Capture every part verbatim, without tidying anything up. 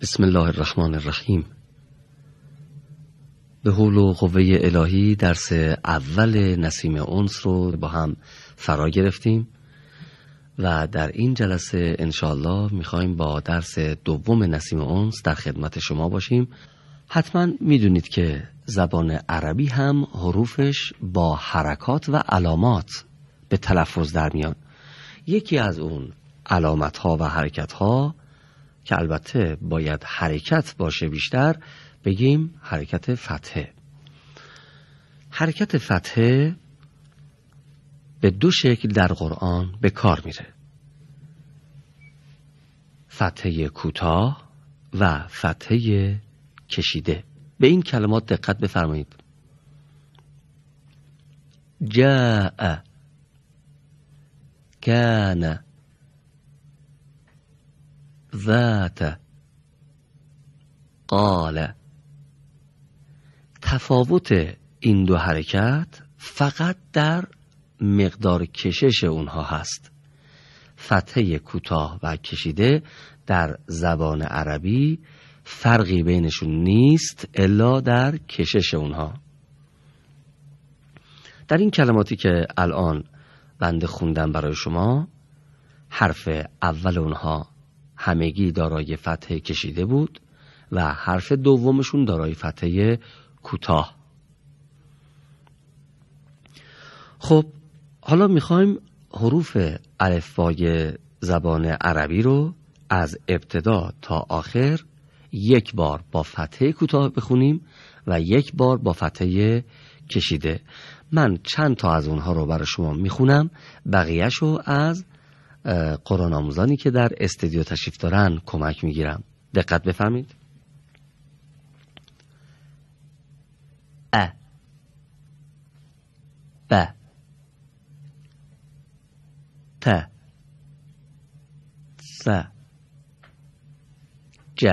بسم الله الرحمن الرحیم. به حول و قوه الهی درس اول نسیم انس رو با هم فرا گرفتیم و در این جلسه انشاءالله میخوایم با درس دوم نسیم انس در خدمت شما باشیم. حتما میدونید که زبان عربی هم حروفش با حرکات و علامات به تلفظ در میان. یکی از اون علامت ها و حرکت ها که البته باید حرکت باشه بیشتر، بگیم حرکت فتحه. حرکت فتحه به دو شکل در قرآن به کار میره: فتحه کوتاه و فتحه کشیده. به این کلمات دقت بفرمایید: جاء، کان، ذات، قال. تفاوت این دو حرکت فقط در مقدار کشش اونها هست. فتحه کوتاه و کشیده در زبان عربی فرقی بینشون نیست الا در کشش اونها. در این کلماتی که الان بنده خوندم برای شما، حرف اول اونها همگی دارای فتحه کشیده بود و حرف دومشون دارای فتحه کوتاه. خب حالا میخوایم حروف الفبای زبان عربی رو از ابتدا تا آخر یک بار با فتحه کوتاه بخونیم و یک بار با فتحه کشیده. من چند تا از اونها رو برای شما میخونم، بقیه‌ش رو از قرآن آموزانی که در استودیو تشریف دارن کمک میگیرم. دقت بفرمید: ا، ب، ت، س، ج،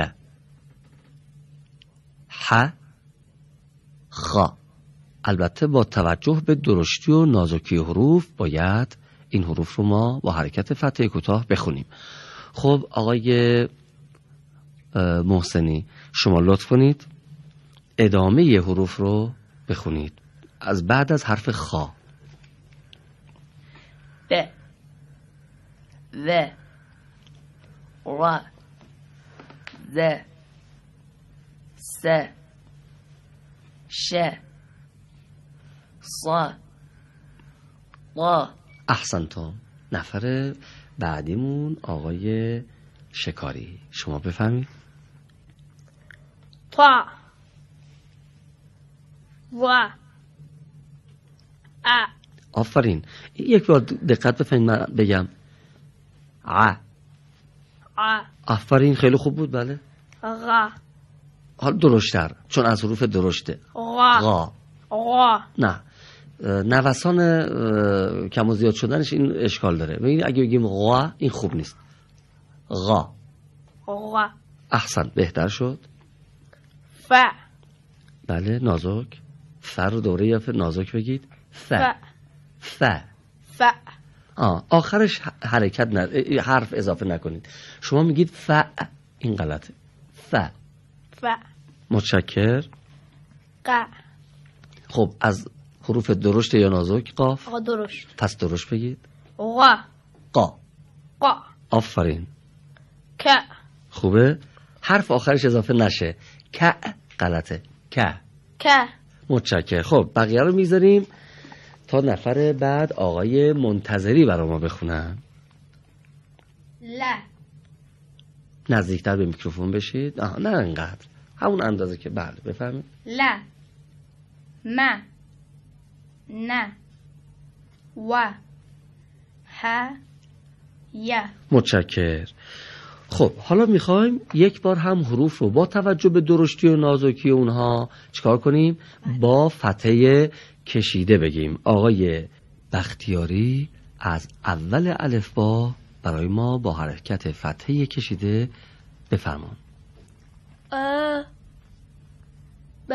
ح، خ. البته با توجه به درشتی و نازکی حروف باید این حروف رو ما با حرکت فتحه کوتاه بخونیم. خب آقای محسنی، شما لطف کنید ادامه ی حروف رو بخونید از بعد از حرف خا. ب، و، ر، ز، س، ش، ص، ض. احسنتم. نفر بعدیمون آقای شکاری، شما بفهمید. تا، و، ا. آفرین. یک بار دقت بفهمید من بگم: ع. ع. آفرین، خیلی خوب بود. بله. غ. حالا درشتر، چون از حروف درشته. غ. غا. غ. نه، نوسان کم و زیاد شدنش این اشکال داره. ببینید اگه بگیم غا این خوب نیست. غا. غ. احسن، بهتر شد. ف. بله، نازک. ف رو دوره یا نازک بگید. ف. ف. ف. آه. آخرش حرکت ن... حرف اضافه نکنید. شما میگید ف، این غلطه. ف. ف. متشکر. ق. خب از حروف درشت یا نازک قاف؟ آقا درشت. پس درشت بگید. غ. قا. قا. آفرین. ک. خوبه. حرف آخرش اضافه نشه. ک غلطه. ک. ک. متشکر. خب بقیه رو میذاریم تا نفر بعد آقای منتظری برای ما بخونن. ل. نزدیکتر به میکروفون بشید. آها، نه انقدر، همون اندازه که بله بفهمید. ل. م. ن. و. ه. ی. متشکر. خب حالا میخوایم یک بار هم حروف رو با توجه به درشتی و نازکی اونها چیکار کنیم؟ با فتحه کشیده بگیم. آقای بختیاری از اول الفبا برای ما با حرکت فتحه کشیده بفرمان. ا، ب،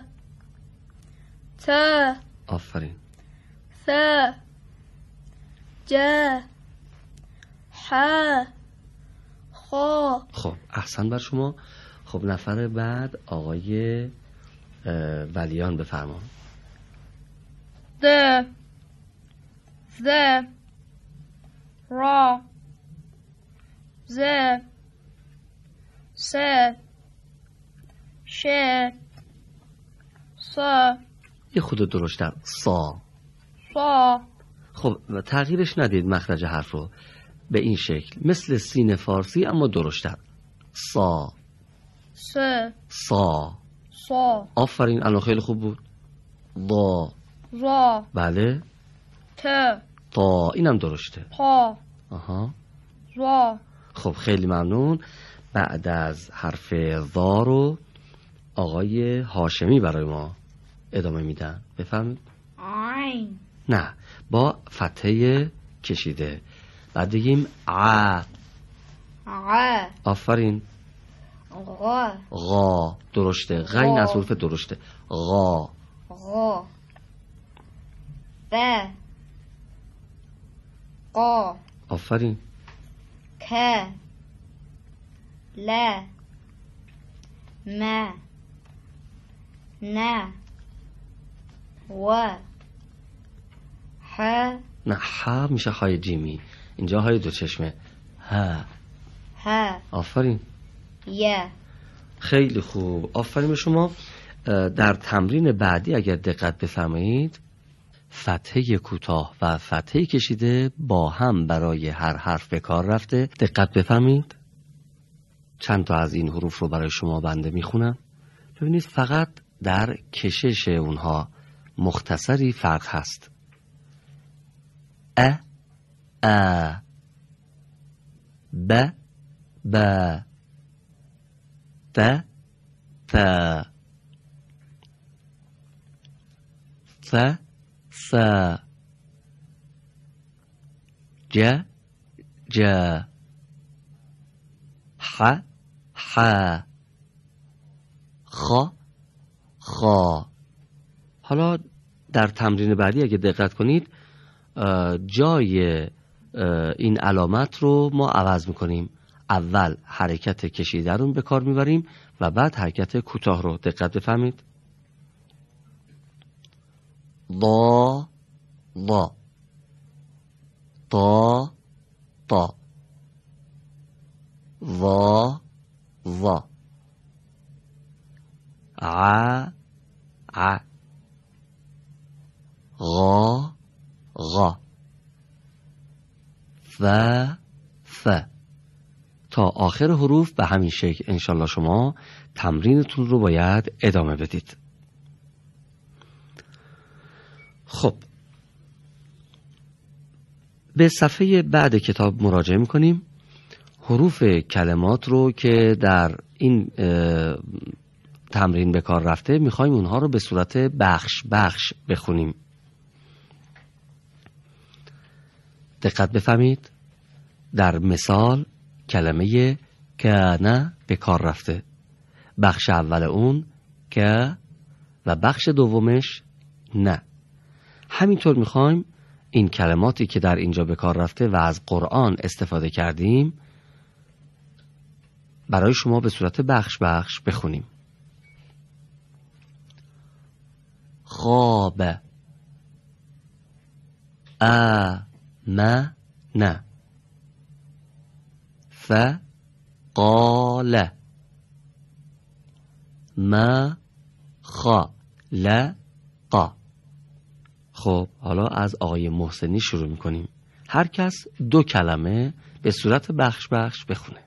ت. آفرین. ث، ج، ح، خا خب احسن بر شما. خب نفر بعد آقای ولیان بفرما. د ز را ز س ش س یه خود درشتر سا سا. خب تغییرش ندید مخرج حرف رو به این شکل مثل سین فارسی اما درشتر سا س سا. سا. آفرین الان خیلی خوب بود. ضا را بله. ت تا اینم درشته. تا آها. را. خب خیلی ممنون. بعد از حرف ضا رو آقای هاشمی برای ما ادامه میدن. بفهمید؟ عین. نه با فتحه کشیده. بعد بگیم ع. ع. آفرین. غ. غا درشته. غین از حروف درشته. غا. غ. ب. قا. آفرین. ک. ل. م. ن. و. ح. نه ح میشه های جیمی. اینجا های دو چشمه. ه. ه. آفرین. ی. خیلی خوب. آفرین به شما. در تمرین بعدی اگر دقت بفرمایید فتحه کوتاه و فتحه کشیده با هم برای هر حرف به کار رفته. دقت بفرمایید. چند تا از این حروف رو برای شما بنده میخونم. ببینید فقط در کشش اونها مختصری فرق هست. ا ا ب ب ت ت ث ث ج ج ح ح خ خ. حالا در تمرین بعدی اگه دقت کنید جای این علامت رو ما عوض میکنیم. اول حرکت کشیده رو به کار میبریم و بعد حرکت کوتاه رو. دقت بفهمید. ضا ضا طا طا ظا ظا ع ع غا غا ف ف تا آخر حروف به همین شکل. انشالله شما تمرینتون رو باید ادامه بدید. خب به صفحه بعد کتاب مراجعه میکنیم. حروف کلمات رو که در این تمرین به کار رفته میخوایم اونها رو به صورت بخش بخش بخونیم. دقت بفهمید. در مثال کلمه کانه به کار رفته. بخش اول اون که و بخش دومش نه. همینطور میخوایم این کلماتی که در اینجا به کار رفته و از قرآن استفاده کردیم برای شما به صورت بخش بخش بخونیم. خواب ا م ن ف قال ما خ ل قا. خب حالا از آقای محسنی شروع میکنیم. هر کس دو کلمه به صورت بخش بخش بخونه.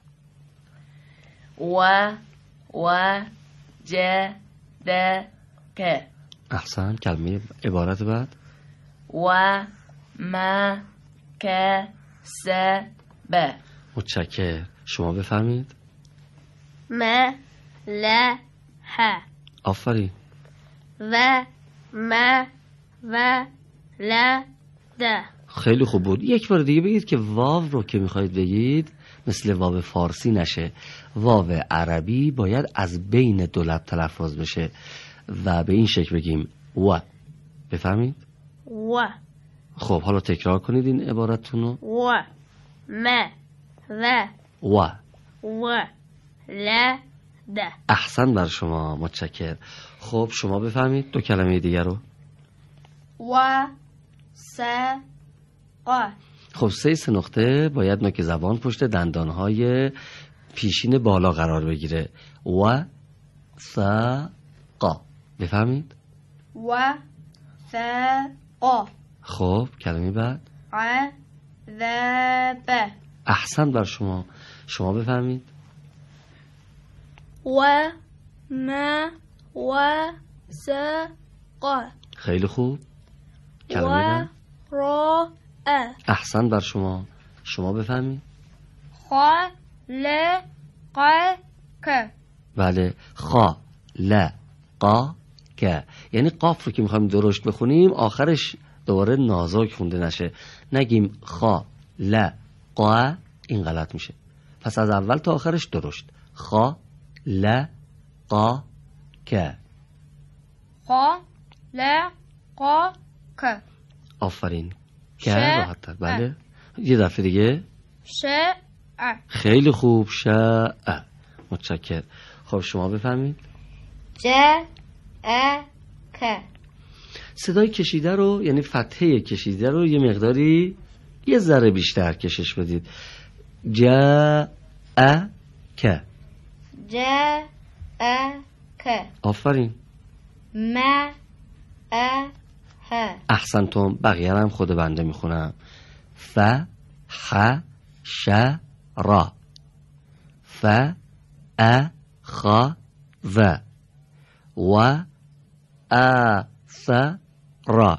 و و ج د ک. احسن. کلمه عبارت بعد. و ما ک س ب. متشکر. شما بفهمید. م ل ح. آفرین. و م و ل د. خیلی خوب بود. یک بار دیگه بگید که واو رو که میخواید بگید مثل واو فارسی نشه. واو عربی باید از بین دو لب تلفظ بشه و به این شکل بگیم و. بفهمید؟ و. خب حالا تکرار کنید این عبارتون رو. و م و و ولد. احسن بر شما، متشکر. خب شما بفهمید دو کلمه دیگر رو. و س ق. خب سه سه نقطه باید نوک زبان پشت دندانهای پیشین بالا قرار بگیره. و س ق. بفهمید؟ و س ق. خب کلمه بعد. عذاب. احسن بر شما، شما بفهمید؟ و ما و س ق. خیلی خوب. کلمه بعد. و را ا. احسن بر شما، شما بفهمید؟ خالق ک. بله. خا ل قا ک. یعنی قاف رو که میخوایم درشت بخونیم آخرش دوباره نازک خونده نشه، نگیم خا ل قا، این غلط میشه. پس از اول تا آخرش درشت. خا ل قا ک. خالق ک. آفرین. که ش راحت تر. بله. یه دفعه دیگه. ش ا. خیلی خوب. ش ا. متشکر. خب شما بفهمید؟ ج ا ک. صدای کشیده رو، یعنی فتحه کشیده رو یه مقداری یه ذره بیشتر کشش بدید. ج ا ک. ج ا ک. آفرین. م ا ه. احسنتم. بقیه هم خود بنده میخونم. ف ح ش را. ف ا خ و. و ا س را.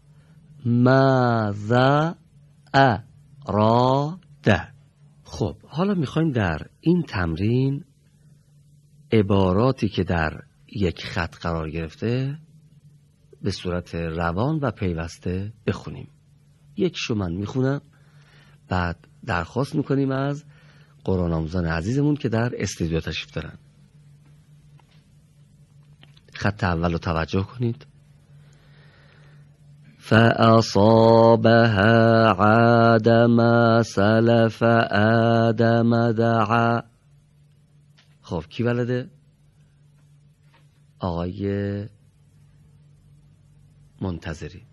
ماذا ا را ده. خب حالا میخوایم در این تمرین عباراتی که در یک خط قرار گرفته به صورت روان و پیوسته بخونیم. یک شو من میخونم، بعد درخواست میکنیم از قرآن آموزان عزیزمون که در استودیو تشریف دارن. خط اول رو توجه کنید. فأصابها عاد ما سلف آدم دعا. خب کی بلده؟ آقای منتظری.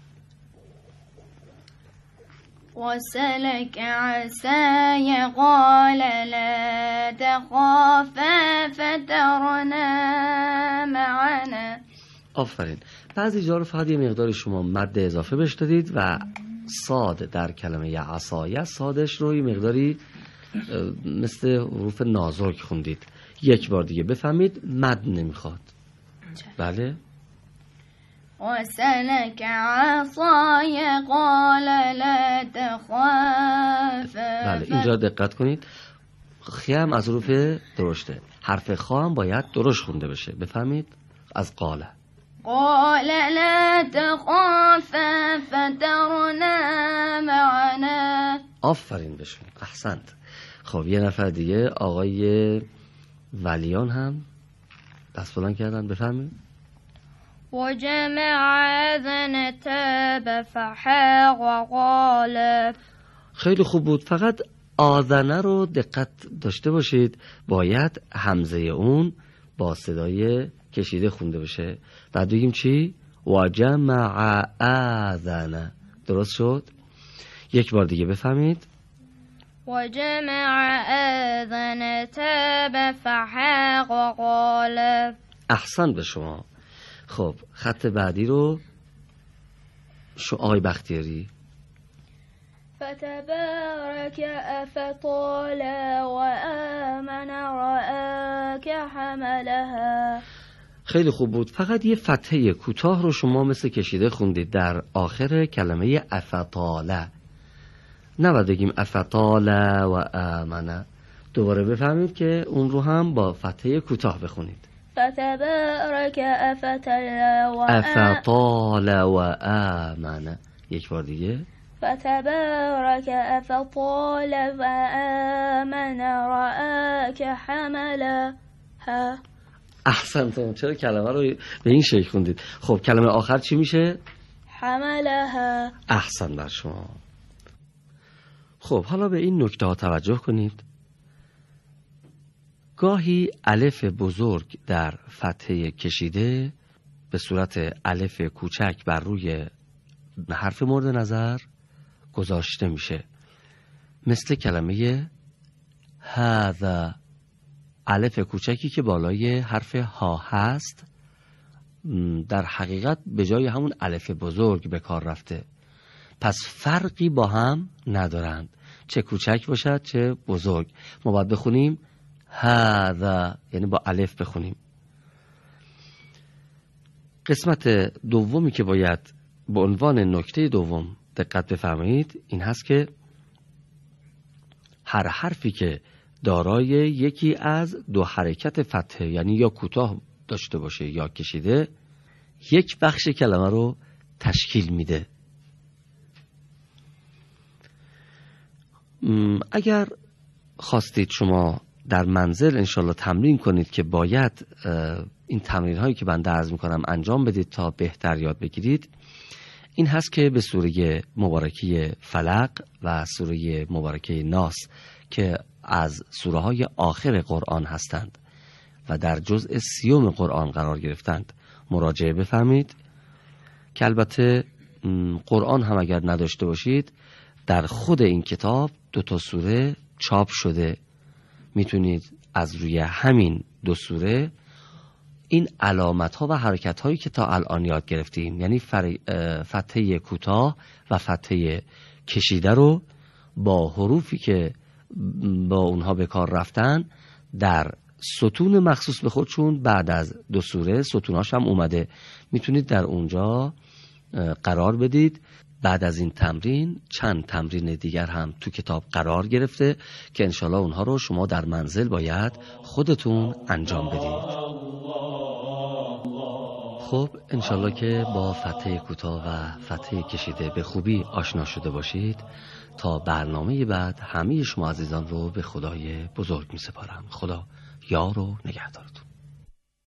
وسلك عساي قال لا تخافا فترنا معنا. آفرین. بعضی جا رو فقط یه مقدار شما مد اضافه بهش دادید و صاد در کلمه عصایه صادش رو یه مقداری مثل حروف نازک خوندید. یک بار دیگه بفهمید مد نمیخواد. بله. وسلك عصاي قال لا تخاف. بله اینجا دقت کنید. خی هم از حروف درشته. حرف خا هم باید درشت خونده بشه. بفهمید از قاله. قال لا تخاف فترنا معنا. آفرین بشون. احسنت. خب یه نفر دیگه آقای ولیان هم دست بلند کردن. بفهمید. و جمع ذن تاب فحاق وقال. خیلی خوب بود. فقط آذنه رو دقت داشته باشید، باید همزه اون با صدای کشیده خونده بشه. بعد بگیم چی؟ و جمع آذنه. درست شد؟ یک بار دیگه بفهمید. و جمع آذن تاب فحاق وقال. احسن به شما. خب خط بعدی رو شو آقای بختیاری. فتبارك أفطال وآمن رآك حملها. خیلی خوب بود. فقط یه فتحه کوتاه رو شما مثل کشیده خوندید در آخر کلمه افطاله. نباید بگیم افطاله و آمنه. دوباره بفهمید که اون رو هم با فتحه کوتاه بخونید. فتبارك أفطال و افطال و آمنه. یک بار دیگه. فتبارك أفطال وآمن رآك حملها. احسنتون. چرا کلمه رو به این شکل خوندید؟ خب کلمه آخر چی میشه؟ حملها. احسن بر شما. خب حالا به این نکته ها توجه کنید. گاهی الف بزرگ در فتحه کشیده به صورت الف کوچک بر روی حرف مورد نظر گذاشته میشه، مثل کلمه هذا. الف کوچکی که بالای حرف ها هست در حقیقت به جای همون الف بزرگ به کار رفته، پس فرقی با هم ندارند، چه کوچک باشد چه بزرگ. ما باید بخونیم هذا، یعنی با الف بخونیم. قسمت دومی که باید به عنوان نکته دوم دقت بفرمایید این هست که هر حرفی که دارای یکی از دو حرکت فتحه، یعنی یا کوتاه داشته باشه یا کشیده، یک بخش کلمه رو تشکیل میده. اگر خواستید شما در منزل انشالله تمرین کنید که باید این تمرین هایی که بنده عرض میکنم انجام بدید تا بهتر یاد بگیرید، این هست که به سوره مبارکه فلق و سوره مبارکه ناس که از سوره های آخر قرآن هستند و در جزء سیوم قرآن قرار گرفتند مراجعه بفرمید، که البته قرآن هم اگر نداشته باشید در خود این کتاب دو تا سوره چاپ شده، میتونید از روی همین دو سوره این علامت ها و حرکت هایی که تا الان یاد گرفتیم، یعنی فتحه کوتاه و فتحه کشیده رو با حروفی که با اونها به کار رفتن در ستون مخصوص به خودشون بعد از دو سوره ستوناش هم اومده، میتونید در اونجا قرار بدید. بعد از این تمرین چند تمرین دیگر هم تو کتاب قرار گرفته که انشالله اونها رو شما در منزل باید خودتون انجام بدید. خب انشالله که با فتحه کوتاه و فتحه کشیده به خوبی آشنا شده باشید. تا برنامه بعد همه شما عزیزان رو به خدای بزرگ می سپارم. خدا یار و نگهدارتون.